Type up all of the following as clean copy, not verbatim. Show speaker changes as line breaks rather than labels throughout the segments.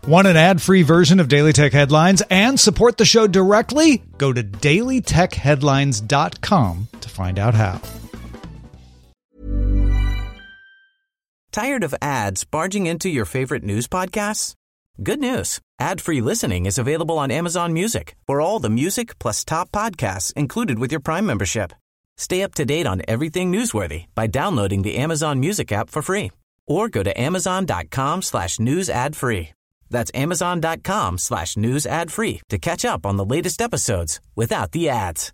Want an ad-free version of Daily Tech Headlines and support the show directly? Go to dailytechheadlines.com to find out how.
Tired of ads barging into your favorite news podcasts? Good news. Ad-free listening is available on Amazon Music for all the music plus top podcasts included with your Prime membership. Stay up to date on everything newsworthy by downloading the Amazon Music app for free or go to amazon.com/news ad free. That's amazon.com/news ad free to catch up on the latest episodes without the ads.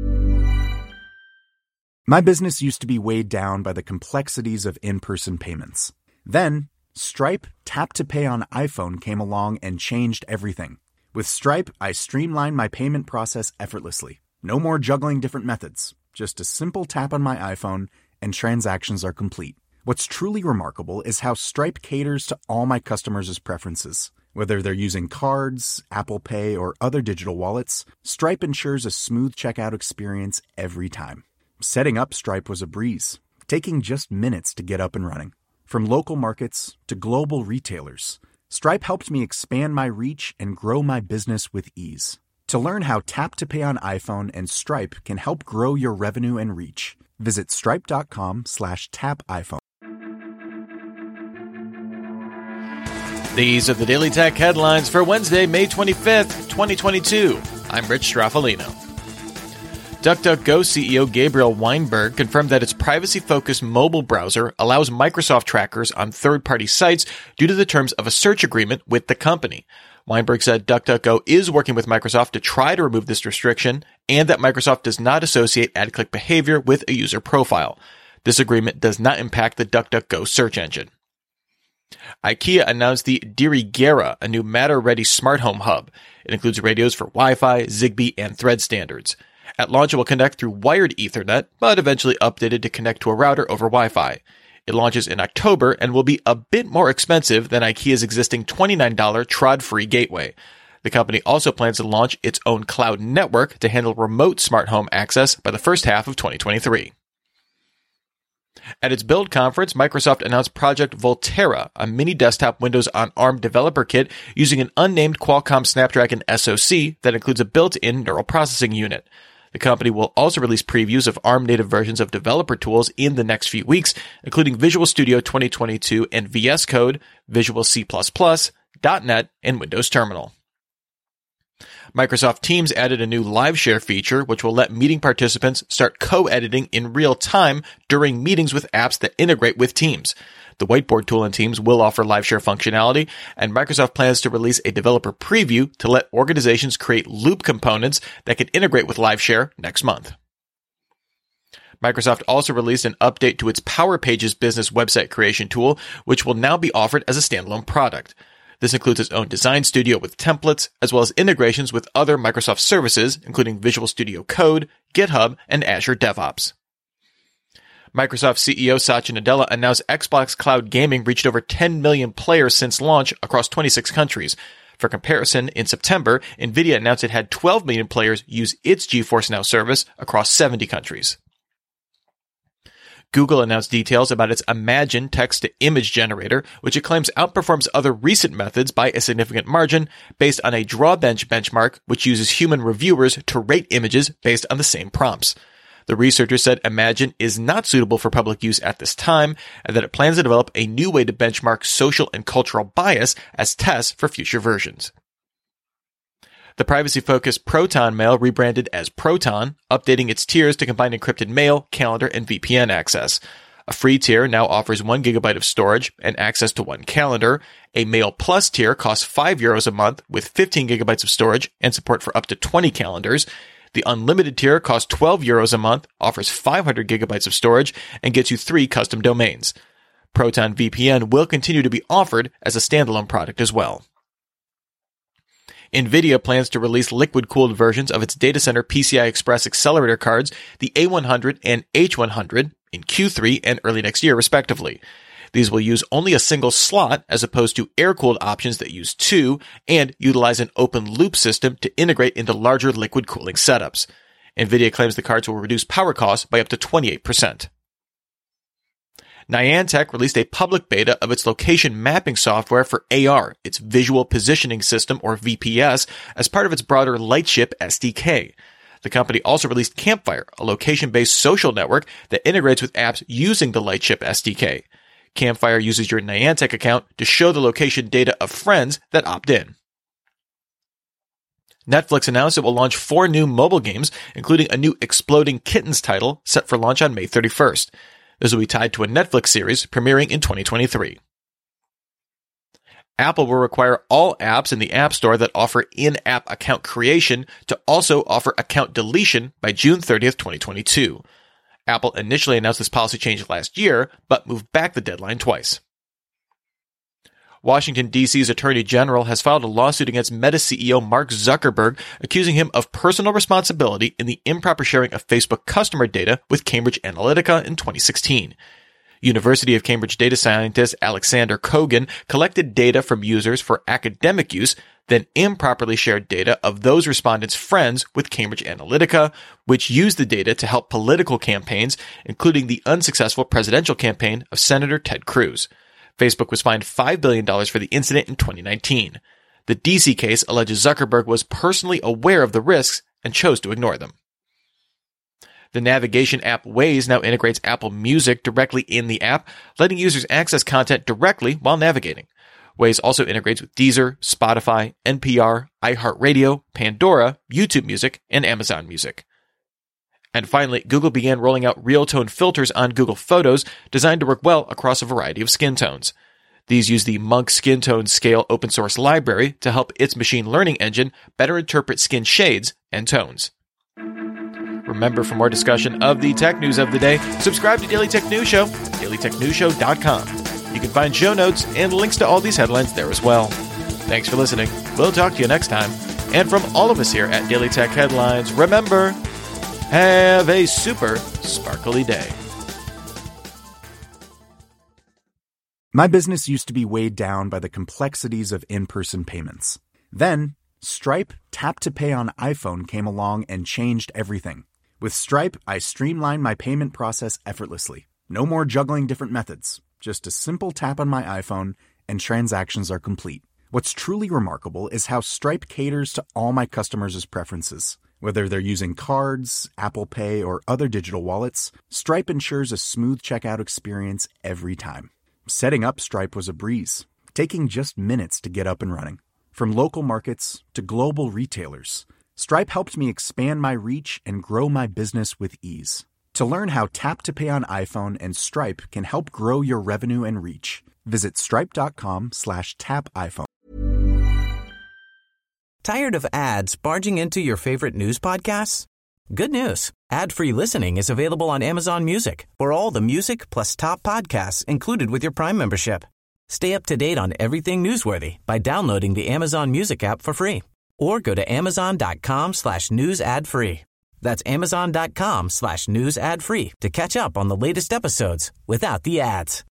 My business used to be weighed down by the complexities of in-person payments. Then, Stripe Tap to Pay on iPhone came along and changed everything. With Stripe, I streamlined my payment process effortlessly. No more juggling different methods. Just a simple tap on my iPhone and transactions are complete. What's truly remarkable is how Stripe caters to all my customers' preferences. Whether they're using cards, Apple Pay, or other digital wallets, Stripe ensures a smooth checkout experience every time. Setting up Stripe was a breeze, taking just minutes to get up and running. From local markets to global retailers, Stripe helped me expand my reach and grow my business with ease. To learn how Tap to Pay on iPhone and Stripe can help grow your revenue and reach, visit stripe.com/tapiphone.
These are the Daily Tech Headlines for Wednesday, May 25th, 2022. I'm Rich Straffolino. DuckDuckGo CEO Gabriel Weinberg confirmed that its privacy-focused mobile browser allows Microsoft trackers on third-party sites due to the terms of a search agreement with the company. Weinberg said DuckDuckGo is working with Microsoft to try to remove this restriction and that Microsoft does not associate ad-click behavior with a user profile. This agreement does not impact the DuckDuckGo search engine. IKEA announced the Dirigera, a new Matter-ready smart home hub. It includes radios for Wi-Fi, Zigbee, and Thread standards. At launch, it will connect through wired Ethernet, but eventually updated to connect to a router over Wi-Fi. It launches in October and will be a bit more expensive than IKEA's existing $29 Trod-free gateway. The company also plans to launch its own cloud network to handle remote smart home access by the first half of 2023. At its Build conference, Microsoft announced Project Volterra, a mini desktop Windows on ARM developer kit using an unnamed Qualcomm Snapdragon SoC that includes a built-in neural processing unit. The company will also release previews of ARM-native versions of developer tools in the next few weeks, including Visual Studio 2022 and VS Code, Visual C++, .NET, and Windows Terminal. Microsoft Teams added a new live share feature, which will let meeting participants start co-editing in real time during meetings with apps that integrate with Teams. The whiteboard tool in Teams will offer live share functionality, and Microsoft plans to release a developer preview to let organizations create loop components that can integrate with live share next month. Microsoft also released an update to its Power Pages business website creation tool, which will now be offered as a standalone product. This includes its own design studio with templates, as well as integrations with other Microsoft services, including Visual Studio Code, GitHub, and Azure DevOps. Microsoft CEO Satya Nadella announced Xbox Cloud Gaming reached over 10 million players since launch across 26 countries. For comparison, in September, NVIDIA announced it had 12 million players use its GeForce Now service across 70 countries. Google announced details about its Imagen text-to-image generator, which it claims outperforms other recent methods by a significant margin based on a Drawbench benchmark, which uses human reviewers to rate images based on the same prompts. The researcher said Imagen is not suitable for public use at this time, and that it plans to develop a new way to benchmark social and cultural bias as tests for future versions. The privacy-focused Proton Mail rebranded as Proton, updating its tiers to combine encrypted mail, calendar, and VPN access. A free tier now offers 1 GB of storage and access to one calendar. A Mail Plus tier costs €5 a month with 15 GB of storage and support for up to 20 calendars. The unlimited tier costs €12 a month, offers 500 GB of storage, and gets you 3 custom domains. Proton VPN will continue to be offered as a standalone product as well. NVIDIA plans to release liquid-cooled versions of its data center PCI Express accelerator cards, the A100 and H100, in Q3 and early next year, respectively. These will use only a single slot as opposed to air-cooled options that use 2 and utilize an open-loop system to integrate into larger liquid cooling setups. NVIDIA claims the cards will reduce power costs by up to 28%. Niantic released a public beta of its location mapping software for AR, its Visual Positioning System, or VPS, as part of its broader Lightship SDK. The company also released Campfire, a location-based social network that integrates with apps using the Lightship SDK. Campfire uses your Niantic account to show the location data of friends that opt in. Netflix announced it will launch 4 new mobile games, including a new Exploding Kittens title set for launch on May 31st. This will be tied to a Netflix series premiering in 2023. Apple will require all apps in the App Store that offer in-app account creation to also offer account deletion by June 30th, 2022. Apple initially announced this policy change last year, but moved back the deadline twice. Washington, D.C.'s Attorney General has filed a lawsuit against Meta CEO Mark Zuckerberg, accusing him of personal responsibility in the improper sharing of Facebook customer data with Cambridge Analytica in 2016. University of Cambridge data scientist Alexander Kogan collected data from users for academic use, then improperly shared data of those respondents' friends with Cambridge Analytica, which used the data to help political campaigns, including the unsuccessful presidential campaign of Senator Ted Cruz. Facebook was fined $5 billion for the incident in 2019. The DC case alleges Zuckerberg was personally aware of the risks and chose to ignore them. The navigation app Waze now integrates Apple Music directly in the app, letting users access content directly while navigating. Waze also integrates with Deezer, Spotify, NPR, iHeartRadio, Pandora, YouTube Music, and Amazon Music. And finally, Google began rolling out real-tone filters on Google Photos designed to work well across a variety of skin tones. These use the Monk Skin Tone Scale open source library to help its machine learning engine better interpret skin shades and tones. Remember, for more discussion of the tech news of the day, subscribe to Daily Tech News Show at dailytechnewsshow.com. You can find show notes and links to all these headlines there as well. Thanks for listening. We'll talk to you next time. And from all of us here at Daily Tech Headlines, remember, have a super sparkly day.
My business used to be weighed down by the complexities of in-person payments. Then, Stripe Tap to Pay on iPhone came along and changed everything. With Stripe, I streamlined my payment process effortlessly. No more juggling different methods. Just a simple tap on my iPhone and transactions are complete. What's truly remarkable is how Stripe caters to all my customers' preferences. Whether they're using cards, Apple Pay, or other digital wallets, Stripe ensures a smooth checkout experience every time. Setting up Stripe was a breeze, taking just minutes to get up and running. From local markets to global retailers, Stripe helped me expand my reach and grow my business with ease. To learn how Tap to Pay on iPhone and Stripe can help grow your revenue and reach, visit stripe.com/tapiphone.
Tired of ads barging into your favorite news podcasts? Good news. Ad-free listening is available on Amazon Music for all the music plus top podcasts included with your Prime membership. Stay up to date on everything newsworthy by downloading the Amazon Music app for free or go to amazon.com/news ad free. That's amazon.com/news ad free to catch up on the latest episodes without the ads.